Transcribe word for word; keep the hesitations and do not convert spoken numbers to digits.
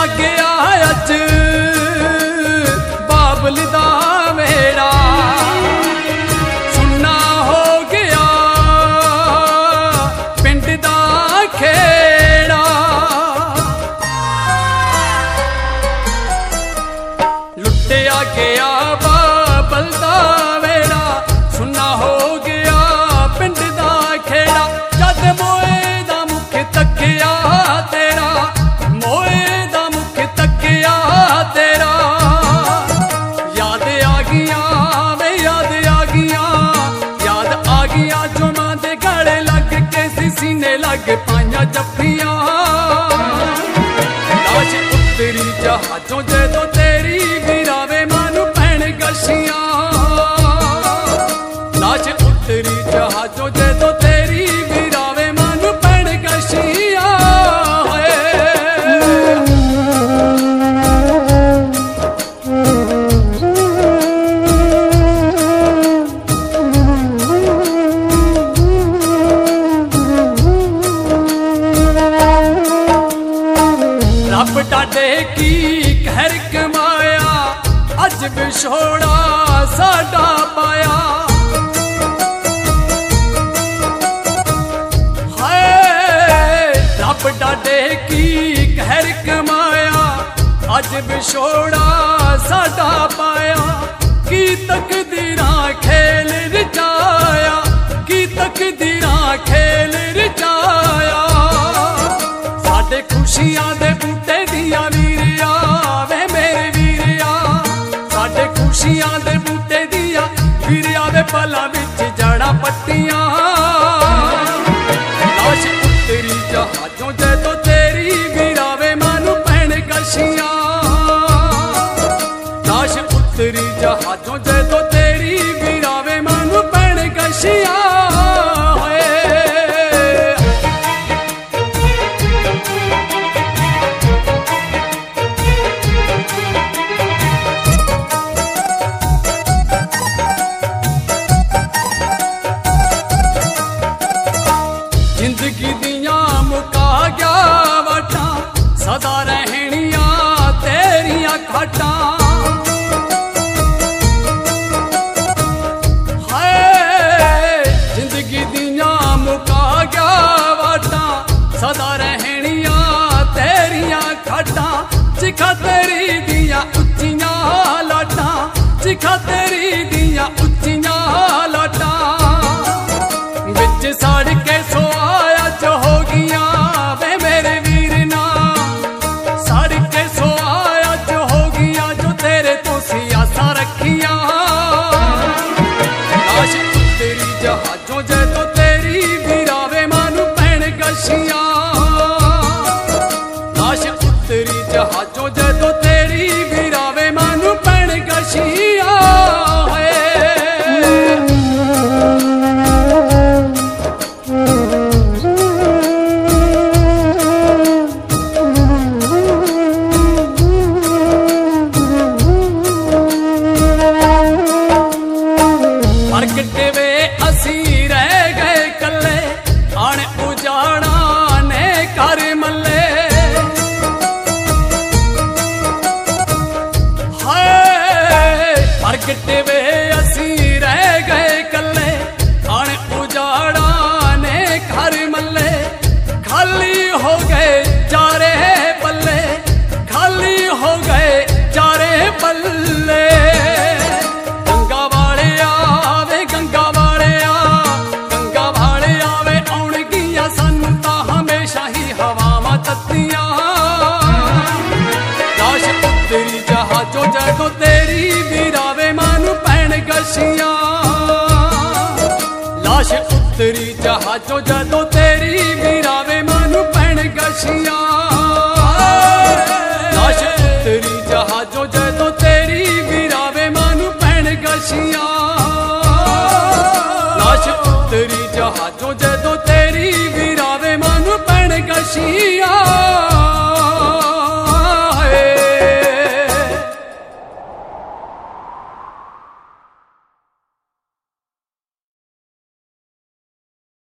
गया अज बाबल दा वेड़ा, सुन्ना हो गया पिंड दा खेड़ा। लुटिया गया बाबल दा वेड़ा, सुन्ना हो गया पिंड दा खेड़ा। जद मोए दा मुख तकिया तेरा, मोए दा मुख तकिया तेरा, याद आ गया वे याद आ गया, याद आ गया जो मां दे गले लग के सीने लग पाइया जफ्फियां। लाश उतरी जहाजों जदों तेरी गिरावे मानू भैन गशियां। लाश उतरी जहाजों जदों तेरी गिरावे मानू भैन गशियां। रब डाडे की कहर कमाया, अज विछोड़ा साडा पाया। हाय रब डाडे की कहर कमाया, अज विछोड़ा साडा पाया। की तकदीरां खेल रचाया, की तकदीरां खेल रचाया। साडे खुशियां दे बूटे दिया वीरिया वे मेरे वीरिया, साडे खुशियां दे बूटे दिया वीरिया वे पला विच जड़ा पट्टियां। लाश उतरी जहाजों जदों तेरी गिरावे मानू भैन गशियां। लाश उतरी जहाजों जदों तेरी गिरावे मानू भैन गशियां। जिंदगी दियां मुका गया वाटा, सदा रहनियां तेरियां खाटा। हाय जिंदगी दियां मुका गया वाटा, सदा रहनियां तेरियां खाटा। चिखा तेरी दियां उच्चियां लाटा, चिखा तेरी दियां उच्चियां लाटा। विच सड़ के सो आया जो हो गया वे मेरे वीर ना, सड़ के सो आया जो हो गया जो तेरे तो सियासा रखिया। लाश उतरी जहाजों जदों तेरी गिरावे मानू भैन गशियां। लाश उतरी जहाजों जदों तेरी गिरावे मानू भैन गशियां। प्रगटे वे असी रह गए कल्ले, आने उजाड़ा ने कर मल्ले। हाय प्रगटे वे असी रह गए कल्ले, आने उजाड़ा ने कर मल्ले। खाली हो गए चारे पल्ले, खाली हो गए चारे पल्ले। जहाजों जदों तेरी गिरावे मानू भैन गशियां। लाश उतरी जहाजों जदों तेरी गिरावे मानू भैन गशियां। लाश उतरी जहाजों जदों तेरी गिरावे मानू भैन गशियां। लाश उतरी जहाजों जदों तेरी गिरावे मानू भैन गशियां।